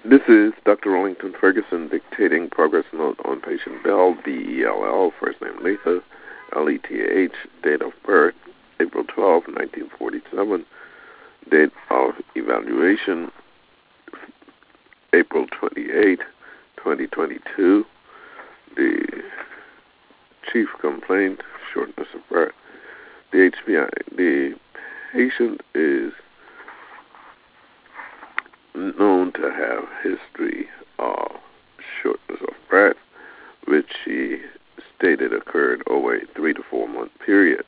This is Dr. Rollington Ferguson dictating progress note on patient Bell, B-E-L-L, first name Letha, L-E-T-H, date of birth, April 12, 1947, date of evaluation, April 28, 2022, the chief complaint, shortness of breath. The HPI, the patient is known to have history of shortness of breath, which she stated occurred over a 3 to 4 month period.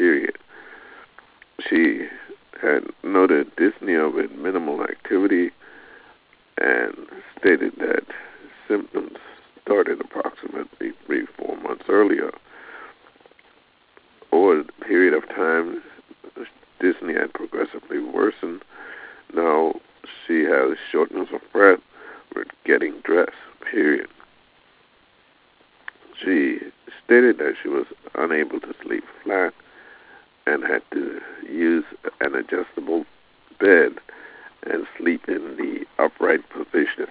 She had noted dyspnea with minimal activity and stated that symptoms started approximately 3 to 4 months earlier. Over the period of time, dyspnea had progressively worsened. Now she has shortness of breath with getting dressed, period. She stated that she was unable to sleep flat and had to use an adjustable bed and sleep in the upright position.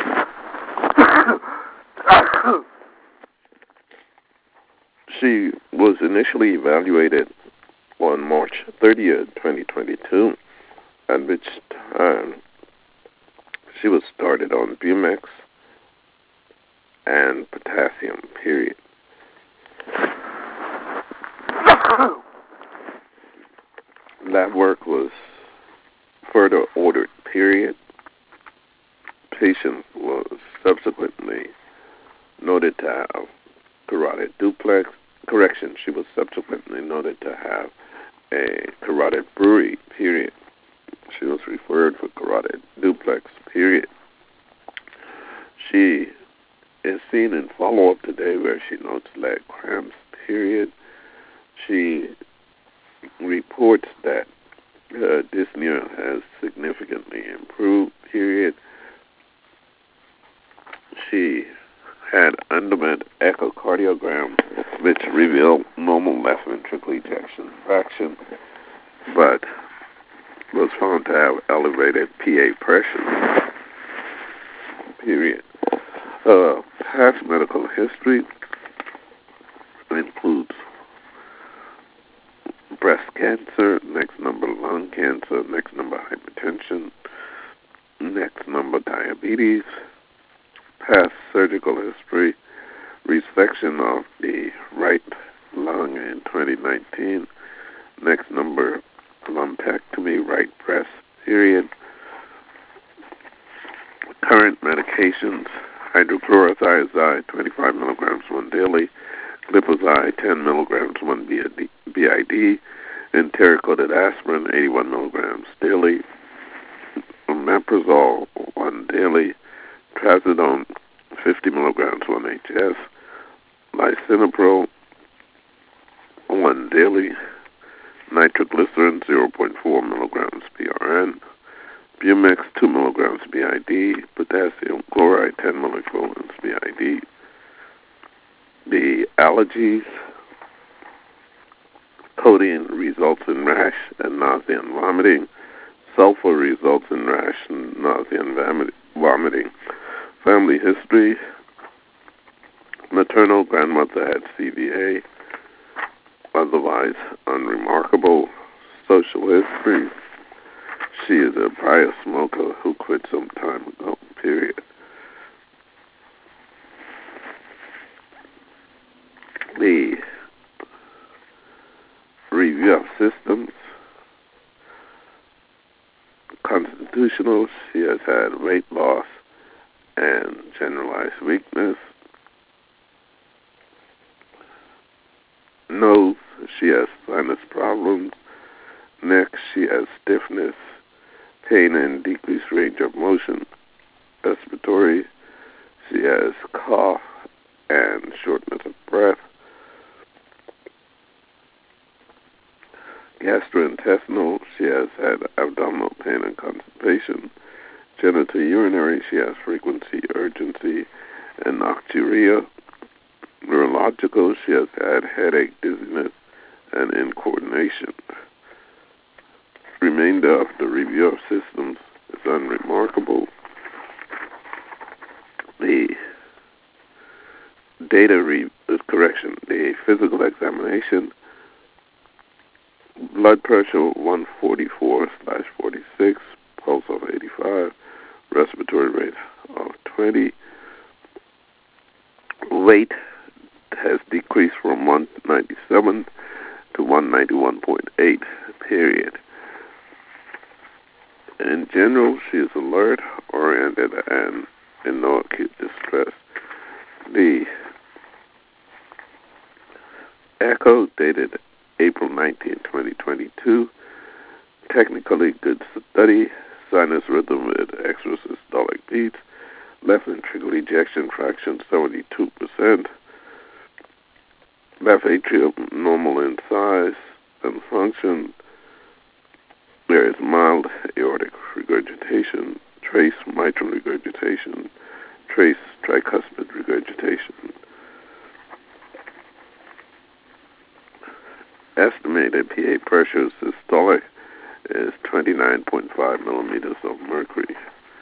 She was initially evaluated on March 30th, 2022, at which time she was started on Bumex and potassium, period. Lab work was further ordered, period. Patient was subsequently noted to have carotid duplex. Correction, she was subsequently noted to have a carotid bruit, period. She was referred for carotid duplex, period. She is seen in follow-up today where she notes leg cramps, period. She reports that dyspnea has significantly improved, period. She had underwent echocardiogram, which revealed normal left ventricle ejection fraction, but was found to have elevated PA pressure, period. Past medical history includes breast cancer, next number lung cancer, next number hypertension, next number diabetes, past surgical history, resection of the right lung in 2019, next number lumpectomy, right breast, period. Current medications, hydrochlorothiazide, 25 milligrams 1 daily, glipizide, 10 milligrams 1 BID, enteric-coated aspirin, 81 milligrams daily, omeprazole 1 daily, trazodone, 50 milligrams 1 HS, lisinopril 1 daily, nitroglycerin 0.4 milligrams PRN, Bumex 2 milligrams BID, potassium chloride 10 milliequivalents BID. The allergies, codeine results in rash and nausea and vomiting. Sulfur results in rash and nausea and vomiting. Family history, maternal grandmother had CVA, otherwise unremarkable. Social history, she is a prior smoker who quit some time ago, period. The review of systems, constitutional, she has had weight loss and generalized weakness. Nose, she has sinus problems. Neck, she has stiffness, pain and decreased range of motion. Respiratory, she has cough and shortness of breath. Gastrointestinal, she has had abdominal pain and constipation. Genitourinary, she has frequency, urgency, and nocturia. Neurological, she has had headache, dizziness, and incoordination. Remainder of the review of systems is unremarkable. The the physical examination, blood pressure 144/46, pulse of 85, respiratory rate of 20. Weight has decreased from 197 to 191.8, period. In general, she is alert, oriented, and in no acute distress. The echo, dated April 19, 2022, technically good study, sinus rhythm with extrasystolic beats, left ventricular ejection fraction 72%, left atrium normal in size and function. There is mild aortic regurgitation, trace mitral regurgitation, trace tricuspid regurgitation. Estimated PA pressure systolic is 29.5 millimeters of mercury.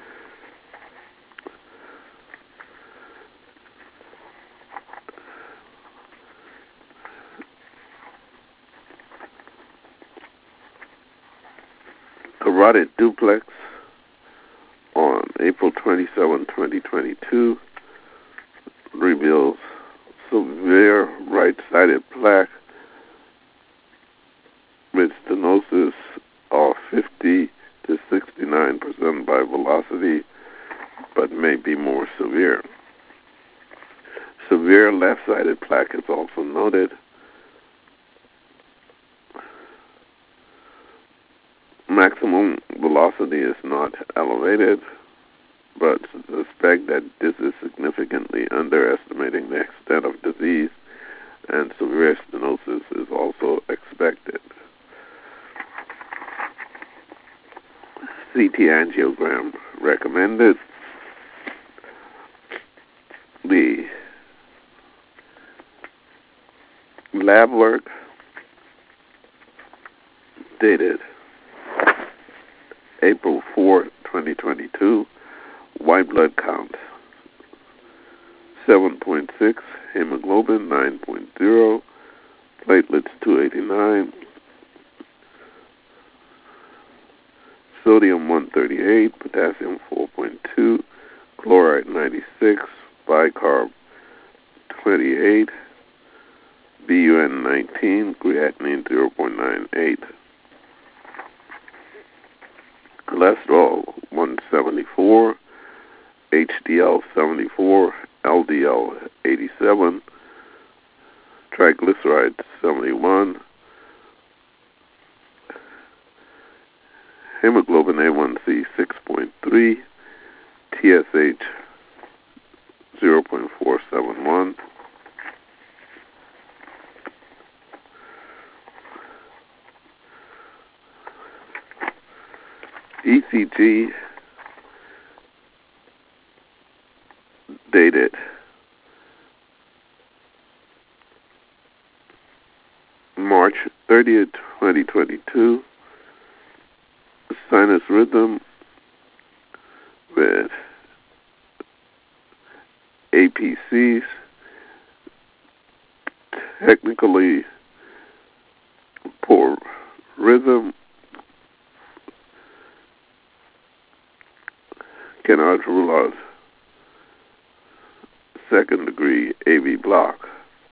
Carotid duplex on April 27, 2022 reveals severe right-sided plaque with stenosis of 50 to 69% by velocity, but may be more severe. Severe left-sided plaque is also noted. Maximum velocity is not elevated, but suspect that this is significantly underestimating the extent of disease, and severe stenosis is also expected. CT angiogram recommended. The lab work, dated April 4, 2022, white blood count 7.6, hemoglobin 9.0, platelets 289, sodium 138, potassium 4.2, chloride 96, bicarb 28, BUN 19, creatinine 0.98. Cholesterol 174, HDL 74, LDL 87, triglycerides 71, hemoglobin A1C 6.3, TSH 0.471, ECG, dated March 30th, 2022, sinus rhythm with APCs, technically poor rhythm, cannot rule out second-degree AV block.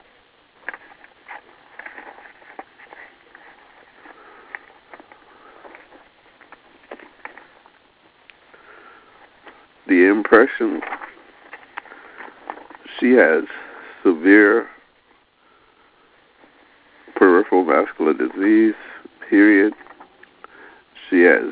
The impression, she has severe peripheral vascular disease, period. She has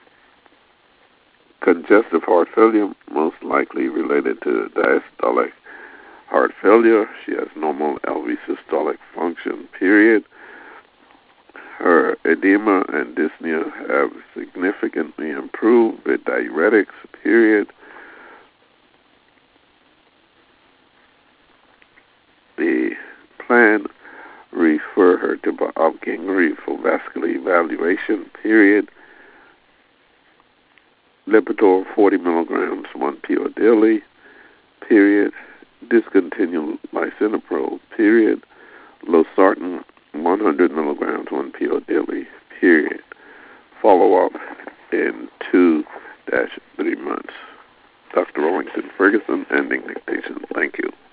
congestive heart failure, most likely related to diastolic heart failure. She has normal LV systolic function, period. Her edema and dyspnea have significantly improved with diuretics, period. The plan refer her to Bob Gingery for vascular evaluation, period. Lipitor 40 milligrams, 1 pill daily, period. Discontinue lisinopril, period. Losartan, 100 milligrams, 1 pill daily, period. Follow up in 2-3 months. Dr. Rollington Ferguson, ending dictation. Thank you.